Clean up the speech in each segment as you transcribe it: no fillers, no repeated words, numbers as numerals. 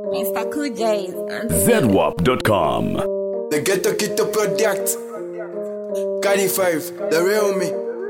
Mr. Cool J's and ZWAP.com. The Ghetto Kito product. Cardi 5, the real me.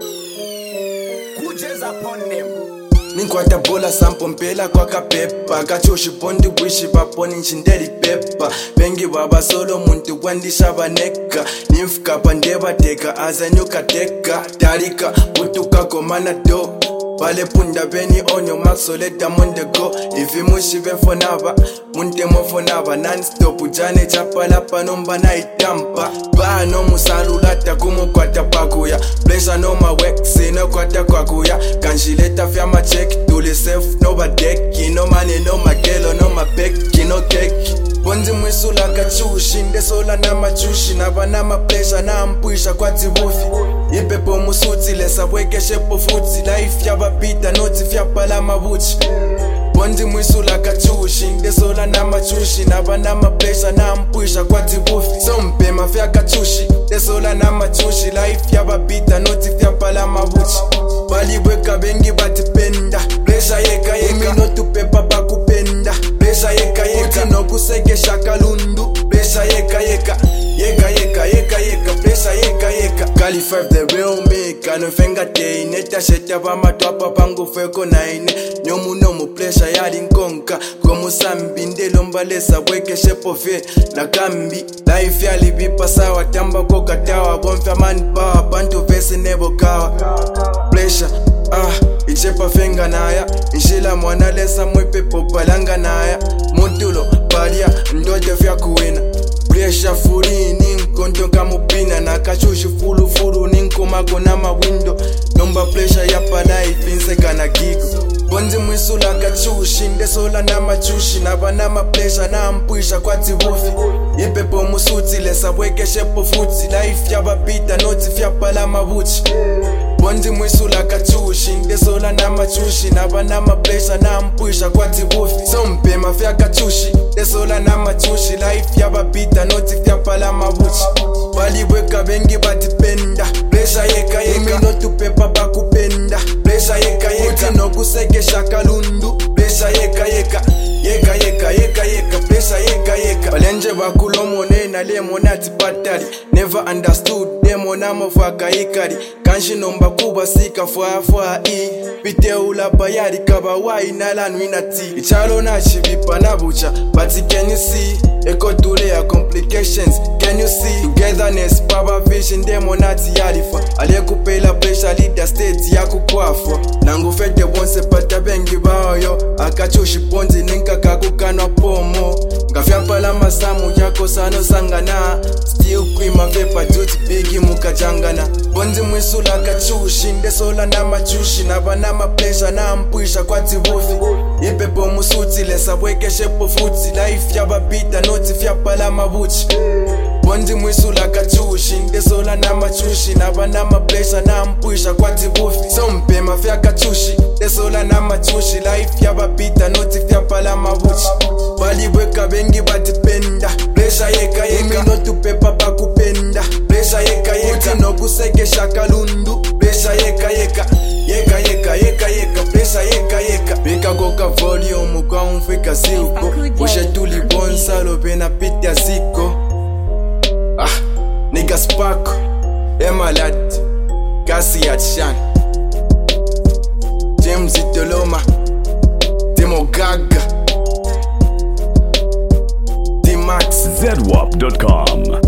Cool J's upon them. Ninkwata bola sampo mpela kwa kapepa Kachoshi pondi wishi paponi nchindeli pepa Bengi baba solo muntu wandisha baneka Nimfka pandeba teka azanyuka teka Tarika butuka komana do Bale punda beni onyo maxoleta mondego Ifi mushi befonaba Muntemo fonaba non-stop ujane chapala panomba na itampa Ba no musalulata kumukwata pakuya Pleasure no ma weksi no kwata kwakuya Kanshileta fyama check to the self no badeki No money no magelo no mapeki no keki Bonzi mwisula kachushi ndesola na machushi Naba na pleasure na mpuisha kwa tibufi Ipepo musuti lesa weke shepo futi Life ya babita noti fya pala mabuchi Bonzi mwisula kachushi ndesola na machushi Naba na pleasure na mpuisha kwa tibufi So mpema fya kachushi ndesola na machushi Life ya babita noti fya pala mabuchi Bali weka bengi batipenda Pleasure yeka yeka Umi no tupepa bakupenda Pleasure yeka yeka Uti no kusege shakalundu Pleasure yeka yeka Yeka yeka yeka yeka Pleasure yeka yeka Kali 5 the real me Kano fenga day Neta sheta bama twapa pangu feko naine Nyomu nomu pleasure yali nkonka Komu sambi ndelo mbalesa weke shepo fe Na kambi Life yali bipa sawa Tamba koka tawa Bonfya man power Bantu vese nebo kawa Pleasure ichepa fenga naya Inshila mwana lesa mwepe popalanga naya Mutulo paria ndote vya kuwina Pressure furi ninkonto kamupina Na kachushi fulu furu ninkomako na mawindo Nomba pressure ya palai finseka na gigo Bonzi mwisula kachushi ndesola na machushi Naba na pressure na mpuisha kwa tibufi Ipepo musuti lesa weke shepo futi Life ya babita noti fya pala mabuchi Bonzi mwisula kachushi ndesola na machushi Naba na pleasure na mpuisha kwa tibufi So mpema fya kachushi ndesola na machushi Life ya babita noti fya pala mabuchi Bali weka bengi batipenda Pleasure yeka yeka Umi no tupepa bakupenda Pleasure yeka yeka Uti no kusege shakalundu Pleasure yeka yeka Yeka yeka yeka yeka Pleasure yeka yeka Balenje bakulomo nena lemo nati patali Never understood demo namo faka ikari Kanshi nomba kuba sika fwa Pite ula bayari kaba wai nalanu inati Ichalo na chivipa na bucha But can you see Eko tule ya complications Can you see Togetherness baba vision demo nati yarifa Aliyekupela pressure leader state ya kukwafwa Nangu fete wonse pata bengi bayo Akachushi ponzi ninka kakukanwa pomo Ngafya pala masamu yako sano sangana Still kwima vepa duty bigi mukajangana Bonzi mwisula kachushi ndesola na machushi Naba na pleasure na mpuisha kwa tibufi Ipepo musuti lesa weke shepo futi Life ya babita noti fya pala mabuchi Bonzi mwisula kachushi ndesola na machushi Naba na pleasure na mpuisha kwa tibufi So mpema fya kachushi ndesola na machushi Life ya babita noti fya pala mabuchi Bali weka bengi batipenda Pleasure yeka yeka Umi no tupepa bakupenda Pleasure yeka yeka Uti no kusege shakalundu Pleasure yeka yeka Yeka yeka yeka yeka Pleasure yeka yeka Bika goka volume kwa umfika ziko Ushe tuli bonsalo pena pita ziko Nigga Spark Emalad Kasi Atshan James Itoloma Timo Gaga D-Max ZWAP.com.